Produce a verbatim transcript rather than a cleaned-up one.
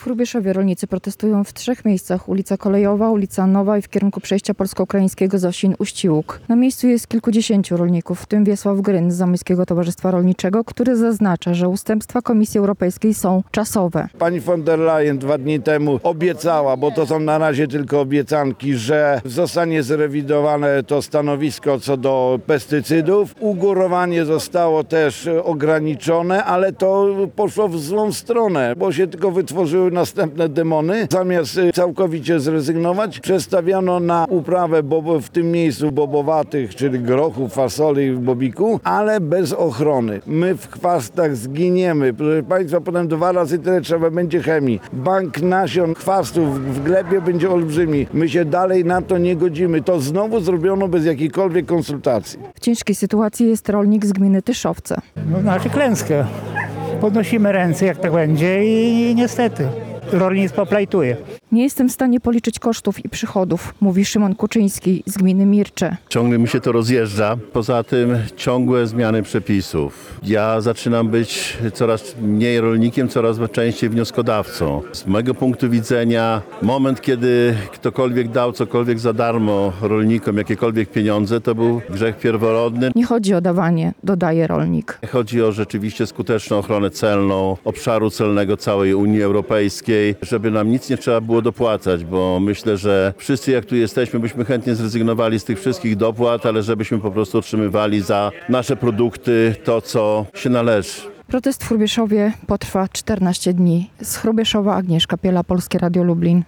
W Hrubieszowie rolnicy protestują w trzech miejscach: ulica Kolejowa, ulica Nowa i w kierunku przejścia polsko-ukraińskiego Zosin-Uściłuk. Na miejscu jest kilkudziesięciu rolników, w tym Wiesław Gryn z Zamojskiego Towarzystwa Rolniczego, który zaznacza, że ustępstwa Komisji Europejskiej są czasowe. Pani von der Leyen dwa dni temu obiecała, bo to są na razie tylko obiecanki, że zostanie zrewidowane to stanowisko co do pestycydów. Ugórowanie zostało też ograniczone, ale to poszło w złą stronę, bo się tylko wytworzyły następne demony. Zamiast całkowicie zrezygnować, przestawiano na uprawę bobo, w tym miejscu bobowatych, czyli grochu, fasoli, bobiku, ale bez ochrony. My w chwastach zginiemy. Proszę Państwa, potem dwa razy tyle trzeba będzie chemii. Bank nasion chwastów w glebie będzie olbrzymi. My się dalej na to nie godzimy. To znowu zrobiono bez jakiejkolwiek konsultacji. W ciężkiej sytuacji jest rolnik z gminy Tyszowce. No, znaczy klęskę. Podnosimy ręce, jak tak będzie i niestety rolnictwo plajtuje. Nie jestem w stanie policzyć kosztów i przychodów, mówi Szymon Kuczyński z gminy Mircze. Ciągle mi się to rozjeżdża. Poza tym ciągłe zmiany przepisów. Ja zaczynam być coraz mniej rolnikiem, coraz częściej wnioskodawcą. Z mojego punktu widzenia moment, kiedy ktokolwiek dał cokolwiek za darmo rolnikom, jakiekolwiek pieniądze, to był grzech pierworodny. Nie chodzi o dawanie, dodaje rolnik. Chodzi o rzeczywiście skuteczną ochronę celną, obszaru celnego całej Unii Europejskiej, żeby nam nic nie trzeba było dopłacać, bo myślę, że wszyscy jak tu jesteśmy, byśmy chętnie zrezygnowali z tych wszystkich dopłat, ale żebyśmy po prostu otrzymywali za nasze produkty to, co się należy. Protest w Hrubieszowie potrwa czternaście dni. Z Hrubieszowa Agnieszka Piela, Polskie Radio Lublin.